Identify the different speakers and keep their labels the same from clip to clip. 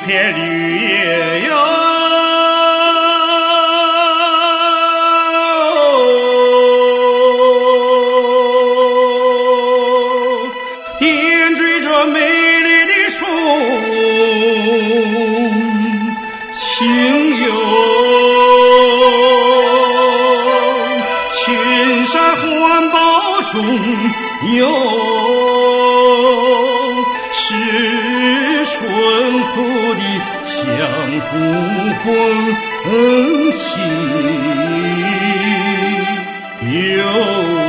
Speaker 1: 片绿叶哟，点缀着美丽的春情哟。群山环抱中有是淳朴的乡土风情哟。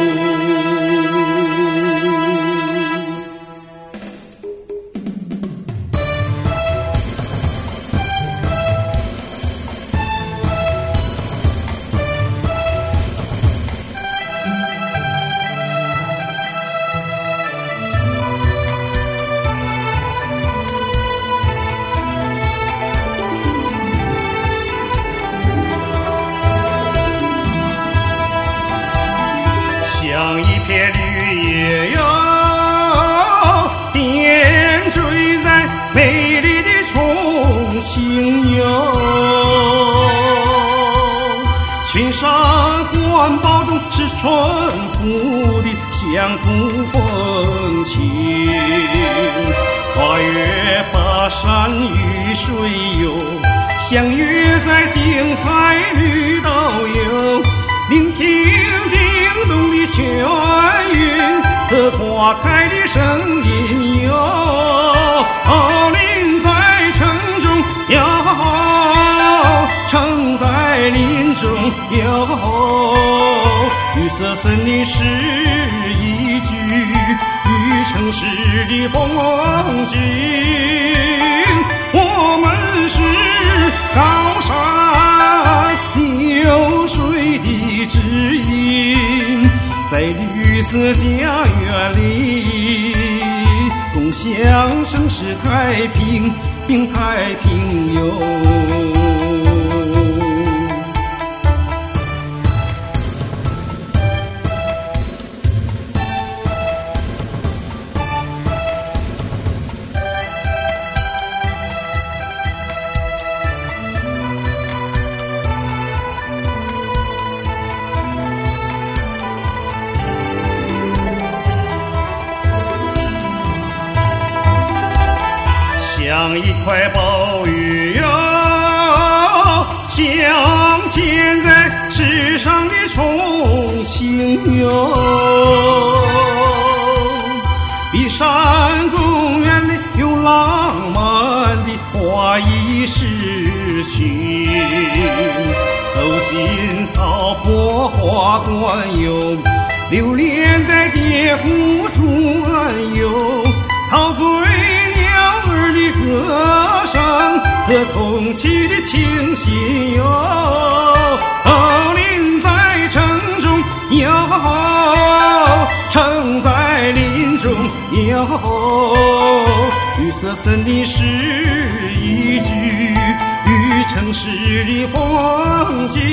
Speaker 1: 像一片绿叶哟，点缀在美丽的重庆哟。群山环抱中是淳朴的乡土风情，跨越巴山与水哟，相约在精彩绿道哟，聆听叮咚的泉韵和花开的声音哟，林在城中哟，城在林中哟，绿色森林是一句与城市的风景，我们是高山流水的指引，在绿色家园里共享城市太平太平哟。像一块宝玉哟，镶嵌在世上的重庆哟。碧山公园里有浪漫的花艺诗情，走进草坡花馆哟，流连在蝶湖中岸哟，陶醉的歌声和空气的清新哟，林在城中哟，城在林中哟，绿色森林是一句与城市的风景，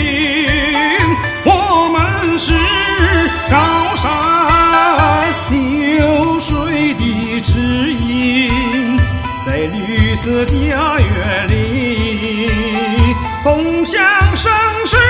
Speaker 1: 我们是高山流水的指引，在绿色家园里共享盛世